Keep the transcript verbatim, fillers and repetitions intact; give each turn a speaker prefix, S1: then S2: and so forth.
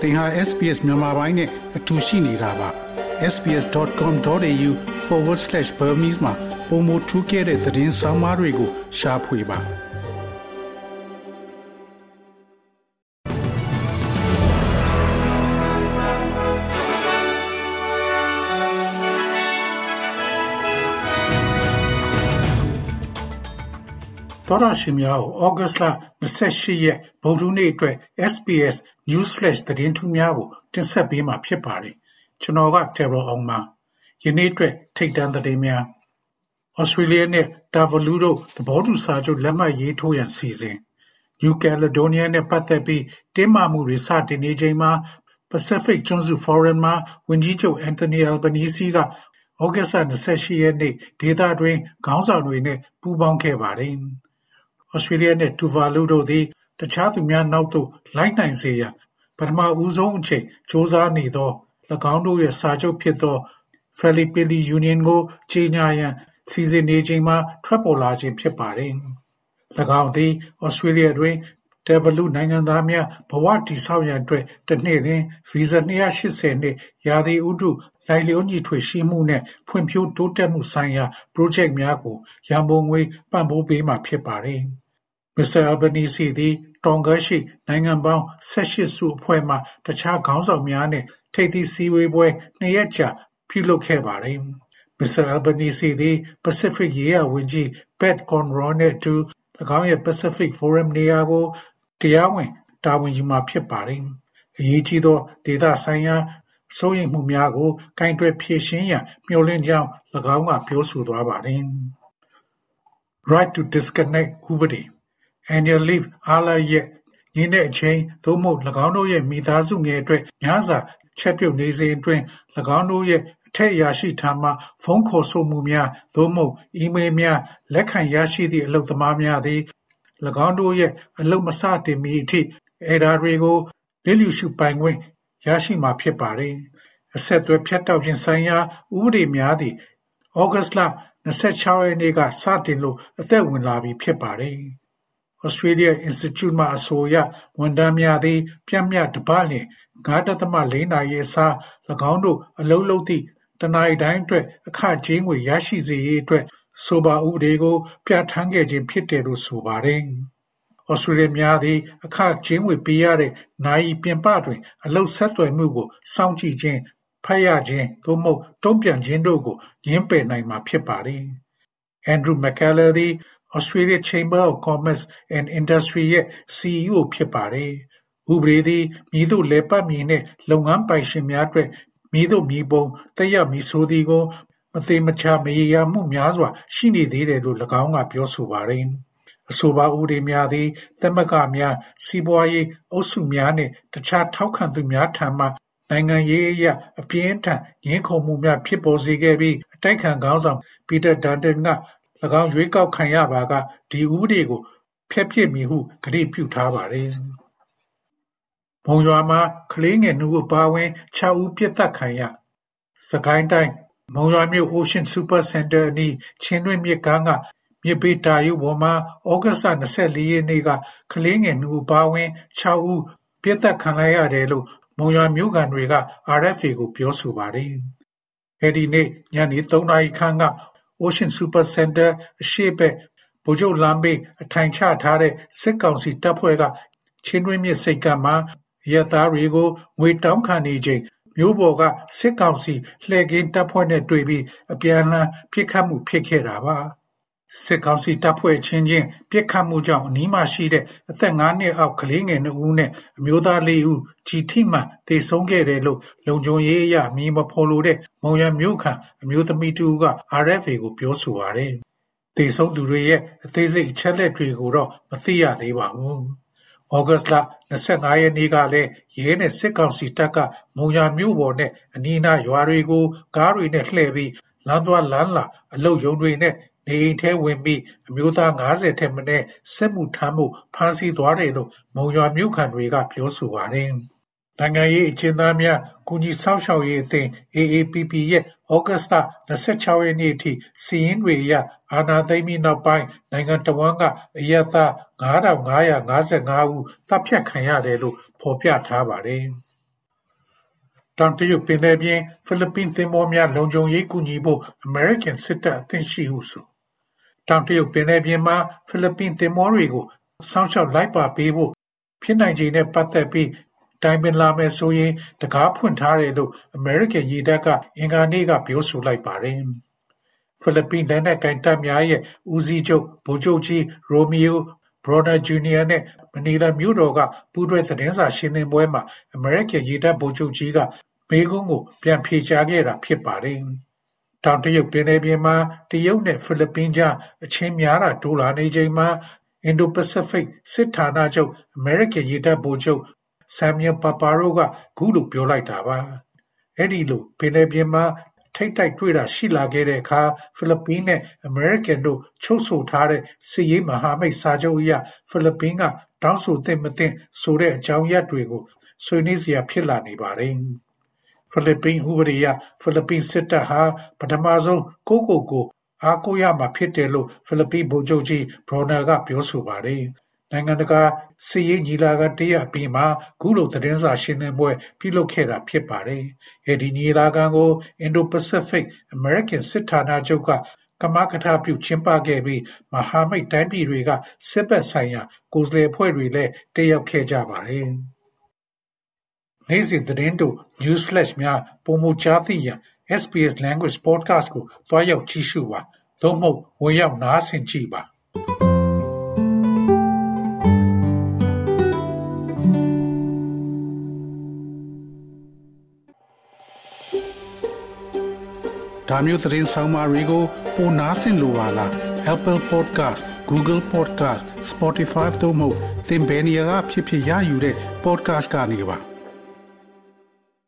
S1: သင်ဟာ S B S မြန်မာပိုင်းနဲ့အတူရှိနေတာပါ s b s dot com dot a u forward slash burmese မှာပုံမထူးခဲ့တဲ့သတင်းစာမားတွေကိုရှားဖွေပါတော်ရရှိမြောက်ဩဂတ်စ်လ၂၈ရက်ဗုဒ္ဓနေ့အတွက် S B S News Flash သတင်းထူးများကိုတင်ဆက်ပေးမှာဖြစ်ပါတယ်ကျွန်တော်က Terror အောင်ပါယနေ့အတွက်ထိတ်တန့်သတင်းများဩစတြေးလျနဲ့တာဗလူတို့သဘောတူစာချုပ်လက်မှတ်ရေးထိုးရန်စီစဉ် New Caledonia နဲ့ပတ်သက်ပြီးတင်းမာမှုတွေစတင်နေချိန်မှာ Pacific ကျွန်းစု Forum မှာဝန်ကြီးချုပ် Anthony Albanese ကဩဂတ်စ်လ၂၈ရက်နေ့ဒေသတွင်ခေါင်းဆောင်တွေနဲ့ပူးပေါင်းခဲ့ပါတယ်ဩစတြေးလျနဲ့တူဗာလူတို့သည်တခြားသူများနောက်သို့လိုက်နိုင်စေရန်ပထမဦးဆုံးအချိန်စ조사နေသော၎င်းတို့ရဲ့စာချုပ်ဖြစ်သော Philippine Union ကိုကြေညာရန်စီစဉ်နေချိန်မှာထွက်ပေါ်လာခြင်းဖြစ်ပါတယ်။၎င်းသည်ဩစတြေးလျတွင်တယ်ဗလူနိုင်ငံသားများဘဝတည်ဆောက်ရန်အတွက်တစ်နှစ်တွင်ဗီဇာ၂၈၀နှစ်ရာသီဥတုလိုက်လျောညီထွေရှိမှုနှင့်ဖွံ့ဖြိုးတိုးတက်မှုဆိုင်ရာ project များကိုရန်ပုံငွေပံ့ပိုးပေးမှာဖြစ်ပါတယ်။ Mister Albanese သည်တောင်ကရှိနိုင်ငံပေါင်း၁၈စုအဖွဲ့မှတခြားခေါင်းဆောင်များနှင့်ထိပ်သီးစည်းဝေးပွဲနှစ်ရက်ကြာပြုလုပ်ခဲ့ပါတယ်။ Mister Albanese သည် Pacific ရေးရာဝန်ကြီး Pat Conroy နှင့်အတူ၎င်းရဲ့ Pacific Forum နေရာကိုတရားဝင်တာဝန်ယူမှာဖြစ်ပါတယ်။အရေးကြီးသောဒေသဆိုင်ရာစိုးရိမ်မှုများကိုကင်တွယ်ဖြေရှင်းရန်မျှော်လင့်ကြောင်း၎င်းကပြောဆိုသွားပါတယ်။ Right to disconnect ဥပဒေAnnual leave အားလပ်ရက်ညင်းတဲ့အချိန်သို့မဟုတ်၎င်းတို့ရဲ့မိသားစုငယ်အတွက်ညစာချက်ပြုတ်နေစဉ်အတွင်း၎င်းတို့ရဲ့အထက်အရာရှိထံမှဖုန်းခေါ်ဆိုမှုများသို့မဟုတ်အီးမေးလ်များလက်ခံရရှိသည့်အလုပ်သမားများသည်၎င်းတို့ရဲ့အလုပ်မစတင်မီအထိအဲဒါတွေကိုလျစ်လျူရှုပိုင်ခွင့်ရရှိမှာဖြစ်ပါတယ်။အဆက်အသွယ်ဖြတ်တောက်ခြင်းဆိုင်ရာဥပဒေများသည်ဩဂတ်စ်လ၂၆ရက်နေ့ကစတင်လို့အသက်ဝင်လာပြီဖြစ်ပါတယ်။ Australia Institute မှအဆိုအရဝန်ထမ်းများသည်ပြန့်မြတပတ်လျှင်၅ဒသမ၄နာရီအစား၎င်းတို့အလုပ်လုပ်သည့်တနာရီတိုင်းအတွက်အခကြေးငွေရရှိစေရေးအတွက်ဆိုပါဥပဒေကိုပြဋ္ဌာန်းခဲ့ခြင်းဖြစ်တယ်လို့ဆိုပါတယ်။ Australia များသည်အခကြေးငွေပေးရတဲ့နိုင်ပြင်ပတွင်အလုပ်ဆက်သွယ်မှုကိုစောင့်ကြည့်ခြင်းဖတ်ရခြင်းသို့မဟုတ်တုံ့ပြန်ခြင်းတို့ကိုငြင်းပယ်နိုင်မှာဖြစ်ပါတယ်။ Andrew McKellar သည်Australia Chamber of Commerce and Industry ရဲ့ C E O ဖြစ်ပါတယ်။ဥပဒေသည်မည်သို့လဲပတ်မည်နှင့်လုပ်ငန်းပိုင်ရှင်များအတွက်မည်သို့မည်ပုံသက်ရောက်မည်ဆိုသည်ကိုမသေမချာမရေရာမှုများစွာရှိနေသေးတယ်လို့၎င်းကပြောဆိုပါတယ်။အဆိုပါဥပဒေများသည်သမဂ္ဂများစီးပွားရေးအုပ်စုများနှင့်တခြားထောက်ခံသူများထံမှနိုင်ငံရေးအရအပြင်းထန်ရင်းခုန်မှုများဖြစ်ပေါ်စေခဲ့ပြီးအတိုက်ခံခေါင်းဆောင် Peter Dutton က၎င်းရွေးကောက်ခံရပါကဒီဥပဒေကိုဖျက်ပစ်မည်ဟုကတိပြုထားပါတယ်။မုံရွာမှာကလေးငယ်နှုတ်အပါဝင်၆ဦးပြစ်ဒဏ်ခံရစကိုင်းတိုင်းမုံရွာမြို့ Ocean Super Center အနီးချင်းတွင်းမြစ်ကမ်းကမြစ်ဘေးတာရုပေါ်မှာဩဂတ်စ်လ၂၄ရက်နေ့ကကလေးငယ်နှုတ်အပါဝင်၆ဦးပြစ်ဒဏ်ခံလိုက်ရတယ်လို့မုံရွာမြို့ကန်တွေက R F A ကိုပြောဆိုပါတယ်။အဲဒီနေ့ညနေ၃နာရီခန့်ကOcean Super Center အရှေ့ဘက်ဗိုလ်ချုပ်လမ်းဘေးအထိုင်ချထားတဲ့စစ်ကောင်စီတပ်ဖွဲ့ကချင်းတွင်းမြစ်စိတ်ကမ်းမှာရဲသားတွေကိုငွေတောင်းခံနေချိန်မြို့ပေါ်ကစစ်ကောင်စီလှည့်ကင်းတပ်ဖွဲ့နဲ့တွေ့ပြီးအပြန်အလှန်ပစ်ခတ်မှုဖြစ်ခဲ့တာပါစစ်ကောင်စီတပ်ဖွဲ့ချင်းချင်းပစ်ခတ်မှုကြောင့်အနီးမှာရှိတဲ့အသက်၅နှစ်အောက်ကလေးငယ်၂ဦးနဲ့အမျိုးသား၄ဦးကြီးထိမှန်သေဆုံးခဲ့တယ်လို့လုံခြုံရေးအရအမည်မဖော်လိုတဲ့မုံရွာမြို့ခံအမျိုးသမီးတူက R F A ကိုပြောဆိုပါတယ်။သေဆုံးသူတွေရဲ့အသေးစိတ်အချက်လက်တွေကိုတော့မသိရသေးပါဘူး။ဩဂတ်စ်လ၂၅ရက်နေ့ကလည်းရဲနဲ့စစ်ကောင်စီတပ်ကမုံရွာမြို့ပေါ်နဲ့အနီးအနားရွာတွေကိုကားတွေနဲ့လှည့်ပြီးလမ်းသွားလမ်းလာအလုတ်ရုံတွေနဲ့နေအိမ်ထဲဝင်ပြီးအမျိုးသား၅၀ထက်မနည်းစစ်မှုထမ်းမှုဖမ်းဆီးသွားတယ်လို့မုံရွာမြို့ခံတွေကပြောဆိုပါတယ်။နိုင်ငံရေးအကျဉ်းသားများကူညီဆောက်ရှောက်ရေးအသင်း A A P P ရဲ့ဩဂတ်စ်လ၂၆ရက်နေ့အထိစီးရင်တွေအရအာဏာသိမ်းပြီးနောက်ပိုင်းနိုင်ငံတော်ဝန်ကအရသာ၅ထောင်၅ရာ၅၅ဦးတပ်ဖြတ်ခံရတယ်လို့ဖော်ပြထားပါတယ်။တောင်တရုတ်ပင်လယ်ပြင်ဖိလစ်ပင်းသင်္ဘောများလုံခြုံရေးကူညီဖို့ American စစ်တပ်အသင့်ရှိဟုဆိုတောင်တရုတ်ပင်လယ်ပြင်မှာဖိလစ်ပင်းသင်္ဘောတွေကိုစောင့်ရှောက်လိုက်ပါပေးဖို့ဖြစ်နိုင်ခြေနဲ့ပတ်သက်ပြီးတိုင်ပင်လာမယ်ဆိုရင်တကားဖွင့်ထားတယ်လို့ American ရေတပ်ကအင်္ဂါနေ့ကပြောဆိုလိုက်ပါတယ်။ဖိလစ်ပင်းလက်နက်ကင်တပ်များရဲ့ဦးစီးချုပ်ဗိုလ်ချုပ်ကြီးရိုမီယိုဘရော်နာဂျူနီယာနဲ့မနီလာမြို့တော်ကပူးတွဲသတင်းစာရှင်းလင်းပွဲမှာ American ရေတပ်ဗိုလ်ချုပ်ကြီးကမေးခွန်းကိုပြန်ဖြေကြားခဲ့တာဖြစ်ပါတယ်။တောင်တရုတ်ပင်လယ်ပြင်မှာတရုတ်နဲ့ဖိလစ်ပင်းကြားအချင်းများတာတိုးလာနေချိန်မှာ Indo-Pacific စစ်ဌာနချုပ် American ရေတပ်ဗိုလ်ချုပ်Samuel Paparo ကခုလိုပြောလိုက်တာပါ။အဲ့ဒီလိုပင်လယ်ပြင်မှာထိတ်တိုက်တွေ့တာရှိလာခဲ့တဲ့အခါဖိလစ်ပင်းနဲ့ American တို့ချုပ်ဆိုထားတဲ့စစ်ရေးမဟာမိတ်စာချုပ်အရဖိလစ်ပင်းကတောင်းဆိုသင့်မသင့်ဆိုတဲ့အကြောင်းအရာတွေကိုဆွေးနွေးစရာဖြစ်လာနေပါတယ်။ဖိလစ်ပင်းဥပဒေအရဖိလစ်ပင်းစစ်တပ်ဟာပထမဆုံးကိုကိုကိုအားကိုးရမှာဖြစ်တယ်လို့ဖိလစ်ပင်းဗိုလ်ချုပ်ကြီးဘရော်နာကပြောဆိုပါတယ်။နိုင်ငံတကာစစ်ရေးညီလာခံတရအပြီးမှာခုလိုသတင်းစာရှင်းလင်းပွဲပြုလုပ်ခဲ့တာဖြစ်ပါတယ်။အဲဒီညီလာခံကို Indo-Pacific American စစ်ဌာနချုပ်ကကမကထပြုကျင်းပခဲ့ပြီးမဟာမိတ်တိုင်းပြည်တွေကစစ်ဘက်ဆိုင်ရာကိုယ်စားလှယ်အဖွဲ့တွေလည်းတက်ရောက်ခဲ့ကြပါတယ်။နေ့စဉ်သတင်းတို့ News Flash များပုံမကြားသိရန် S B S Language Podcast ကိုတွားရောက်ကြည့်ရှုပါသို့မဟုတ်ဝင်ရောက်နားဆင်ကြည့်ပါဒါမျိုးသတင်းဆောင်မတွေကိုပိုနားဆင်လိုပါလား Apple Podcast Google Podcast Spotify တို့မှာသင်ပင်ရာဖြစ်ဖြစ်ရယူတဲ့ podcast ကနေပါ